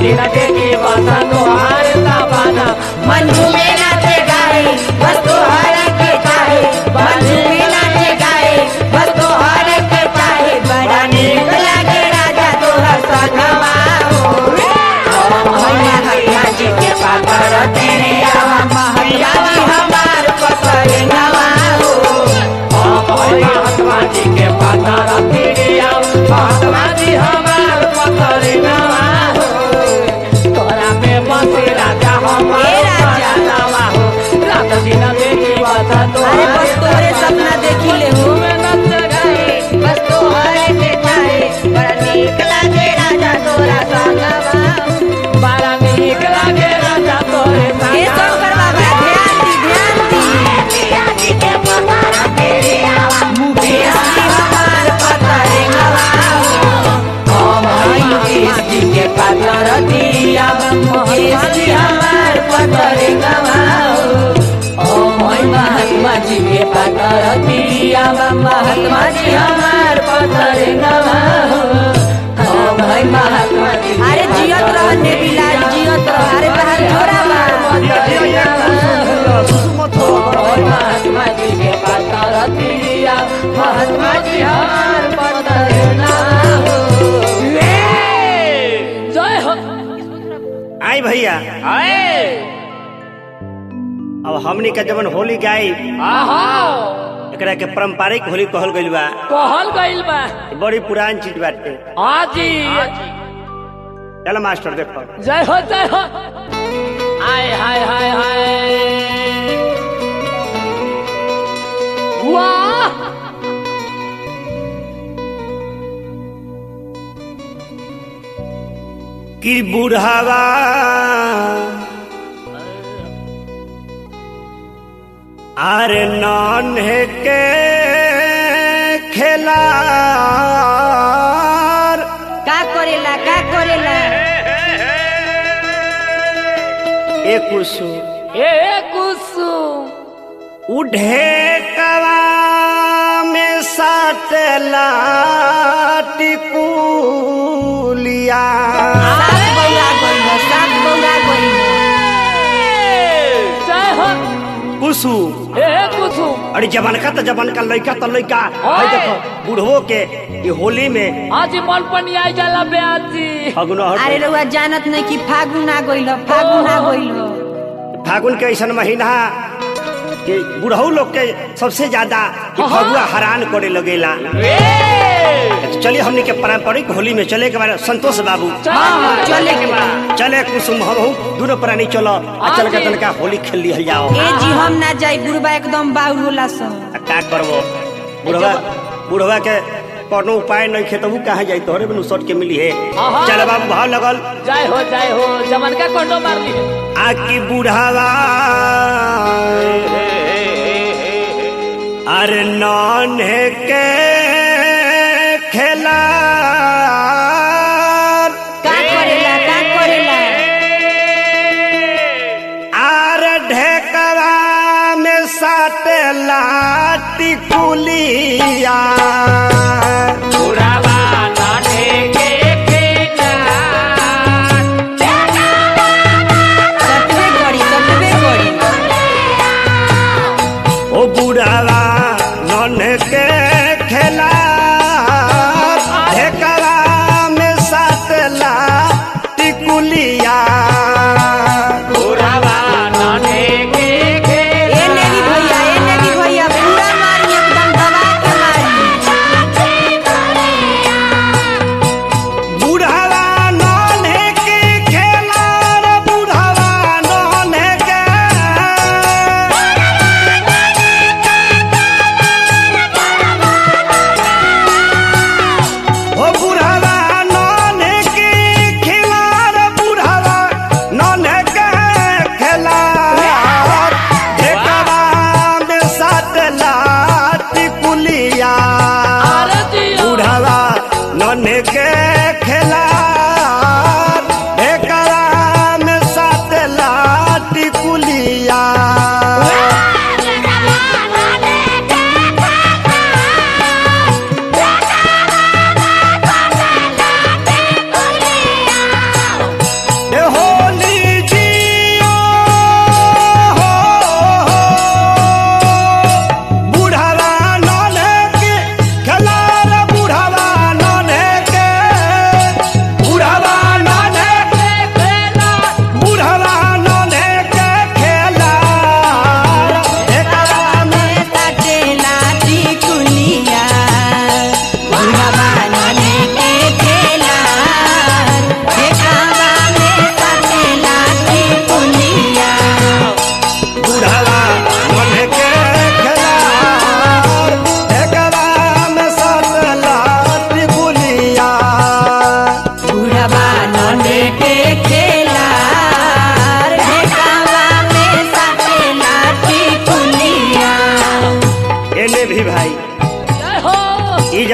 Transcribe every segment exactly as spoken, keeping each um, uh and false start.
दिन देखी बस तोहार सपना मन में नाचे गाए बस तोहार के चाहे मन में नाचे गाए बस तोहार के चाहे बड़ा नीक लागे राजा तोहर सनवा हो महात्मा जी के पातर तेरे आवा महात्मा जी हमार पतर नवा हो महात्मा जी के पातर तेरे आवा महात्मा जी हमार पतर नवा हो तोरा में बसे राजा हमार राजा नवा हो रात दिन देखी बात तोरे बस तोरे सपना देखी ले हो में नच गए बस तोहरे के चाहे बड़ा नीक लागे राजा तोरा सनवा बड़ा नीक लागे राजा तोरे सनवा ये शंकर बाबा ध्यान दी ध्यान दी पिया जी के पतर तेरे आवा मुखिया जी हमार पतर नवा हो महात्मा जी के पतर दिया मुखिया जी हमार पतर नवा हो महात्मा जी के पतर दिया महात्मा जी हमार पतर नवा हो महात्मा जी अरे जियत रहने बिलाल जियत रह अरे बहन छोरा महात्मा जी के पतर दिया महात्मा जी हमार पतर नवा हो जय हो आई भैया अब हमनी का जवन होली गाई एकरा के पारंपरिक होली कहल गइल बा कहल गइल बा बड़ी पुरान चीज बाटे हां जी चल मास्टर देखो जय हो जय हो हाय हाय हाय हाय वाह कि बुढ़ावा अरे नन्हे के खेलार का करेला का करेला ए कुसुम ए कुसुम उढ़े कवा में साटला टिकुलिया सात बौरा गइल सात बौरा गइल जय हो कुसुम ए कुसुम अरे जवान का तो जवान का लड़का तो लड़का भाई देखो बुढ़वो के ये होली में आज मन पनी आई जाला बेआजी फागुन अरे रउआ जानत नहीं कि फागुन आ गइल फागुन आ गइल फागुन के ऐसा महीना कि बुढ़ऊ लोग के सबसे ज्यादा फगुआ हैरान करे लगेला। चलिए हमने के पारंपरिक होली में चले के बारे संतोष बाबू चले के चले कुसुम हम दोनों प्राणी चलो चल के तनका होली खेल लिहल जाओ। ए जी हम ना जाई बुढ़वा एकदम बाउर होला सन का करबो बुढ़वा बुढ़वा के कोनो उपाय नहीं खेतबू कहां जाई तोरे बिनु शॉट के मिली है। चल बाबू भाव लगल जय हो जय हो जमन का कोंडो मार दी आकी बुढ़ावा अरे नन्हे के खेला का करेला का करेला आर ढेकवा में साटेला टिकुलिया बुढ़ावा नाटे के खेला सटवे गड़ी सटवे गड़ी ओ बुढ़ावा नन्हे के खेला ढेकवा में साटेला टिकुलिया बुढ़ावा नाटे के ए नेगी भैया ए नेगी भैया पूरा मारी एकदम दबा के मारी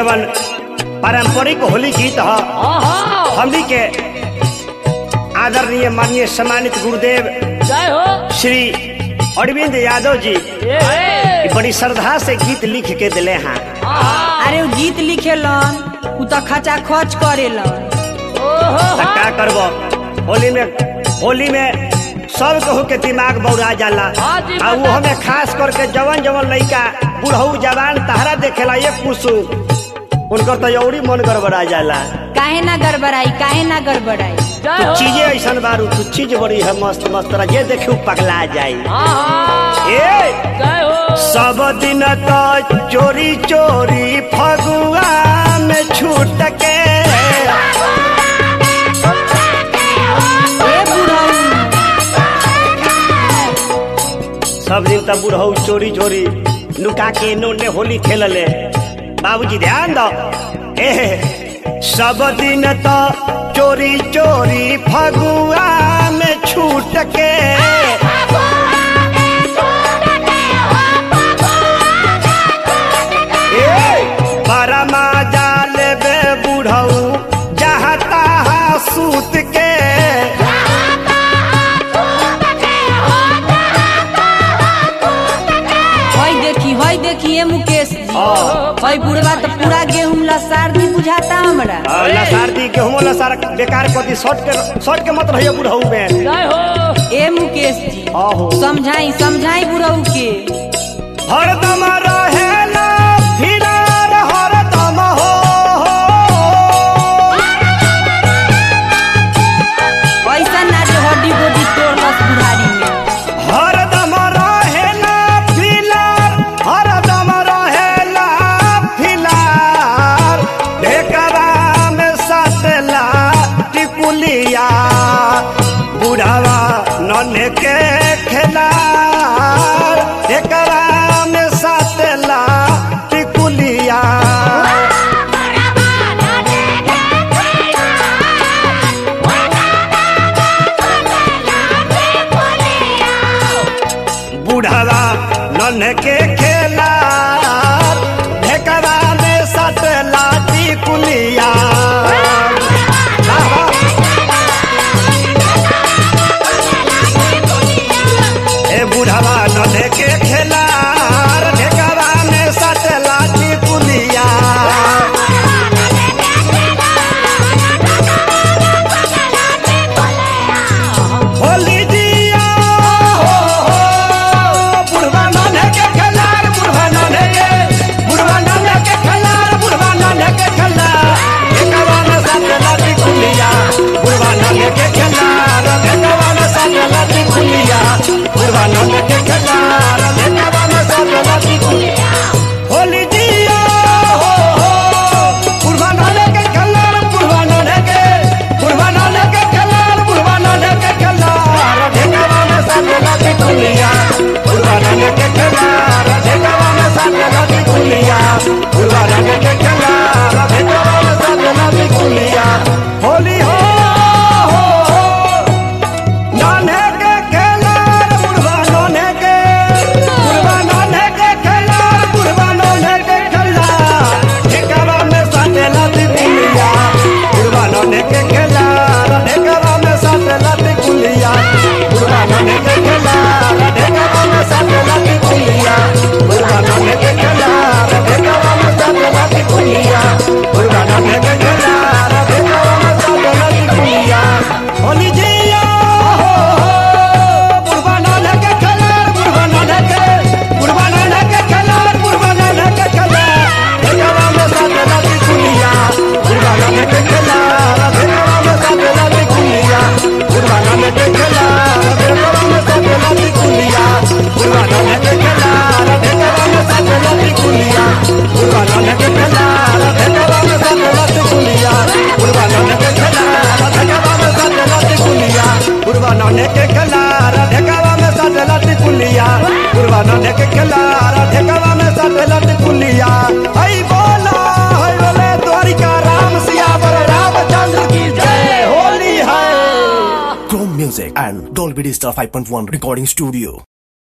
जवन पारंपरिक होली गीत ह हमनी के आदरणीय माननीय सम्मानित गुरुदेव जय हो श्री अरविंद यादव जी बड़ी श्रद्धा से गीत लिख के दिले हैं। अरे वो गीत लिखेलन उ तो खचा खच करेलन। क्या करबो होली में होली में सब कहू के दिमाग बौरा जाला आ वो हमें खास करके जवन जवन लड़का बुढ़ऊ जवान तहरा देखेला ये कुसुम उनकर तो यौरी मन गड़बड़ा जाला। काहे ना गड़बड़ाई काहे ना गड़बड़ाई तू चीजें ऐसा बारू तू चीज बड़ी है मस्त मस्त ये देखू पगला जाई। ए सब दिन तो चोरी चोरी फगुआ में छूट के सब दिन तब बुढ़ऊ चोरी चोरी लुका के इन्होंने होली खेल ले। बाबूजी ध्यान दो ए सब दिन तो चोरी चोरी फगुआ में छूट के बड़ा मजा लेबे बुढ़ऊ जहाँ तहाँ सूत के हई देखिए मुकेश जी हई बुढ़वा तो पूरा गेहूं लसार दी बुझाता हमरा। लसार दी गेहूं लसार बेकार कदी शॉर्ट के शॉर्ट के मत रहियो बुढ़ऊ में। ए मुकेश जी समझाई समझाई बुढ़ऊ के हरदम रहेला फिरार हरदम हो ऐसा ना जो हड्डी गोडी तोड़लस बुढ़ारी में हरदम रहेला फिलार हरदम रहेला फिलार ढेकरा में सटला टिकुलिया बुढ़ावा नन्हे के खेलार ढेकरा में सटला टिकुलिया बुढ़ावा नन्हे के खेला ढेकरा में सटला टिकुलिया ए बुढ़ावा नन्हे के खेला ढेकरा में सटला टिकुलिया होली दिया हो हो बुढ़वा नन्हे के खेलार बुढ़वा नन्हे के बुढ़वा नन्हे के खेलार बुढ़वा नन्हे के खेलार ढेकरा में सटला टिकुलिया बुढ़वा नन्हे के खेलार ढेकरा में सटला टिकुलिया बुढ़वा नन्हे के खेलार ढेकरा में सटला टिकुलिया होली दिया हो हो बुढ़वा नन्हे के खेलार बुढ़वा नन्हे के बुढ़वा नन्हे के खेलार बुढ़वा नन्हे के खेलार ढेकरा में सटला टिकुलिया बुढ़वा नन्हे के खेलार ढेकरा में सटला टिकुलिया बुढ़वा नन्हे के खेलार ढेकरा में सटला टिकुलिया होली हो हो नन्हे के खेलार बुढ़वा नन्हे के बुढ़वा नन्हे के खेलार बुढ़वा नन्हे के खेलार ढेकरा में सटला टिकुलिया बुढ़वा नन्हे के खेलार ढेकरा में सटला टिकुलिया बुढ़वा नन्हे के खेलार ढेकरा में सटला टिकुलिया बुढ़वा नन्हे के खेलार ढेकरा में सटला टिकुलिया बुढ़वा नन्हे के खेलार ढेकरा में सटला टिकुलिया होली जिया हो हो बुढ़वा नन्हे के खेलार बुढ़वा नन्हे के बुढ़वा नन्हे के खेलार बुढ़वा नन्हे के खेलार ढेकरा में सटला टिकुलिया बुढ़वा नन्हे के खेलार ढेकरा में सटला टिकुलिया बुढ़वा नन्हे के खेलार ढेकरा में सटला टिकुलिया बुढ़वा नन्हे के खेलार ढेकरा में सटला टिकुलिया बुढ़वा नन्हे के खेलार ढेकरा में सटला टिकुलिया बुढ़वा नन्हे के खेलार ढेकरा में सटला टिकुलिया बुढ़वा नन्हे के खेलार ढेकरा में सटला टिकुलिया बुढ़वा नन्हे के खेलार ढेकरा में सटला टिकुलिया हई बोला हई बोले द्वारिका राम सियावर रामचंद्र की जय होली है। Chrome Music and Dolby Digital five point one Recording Studio.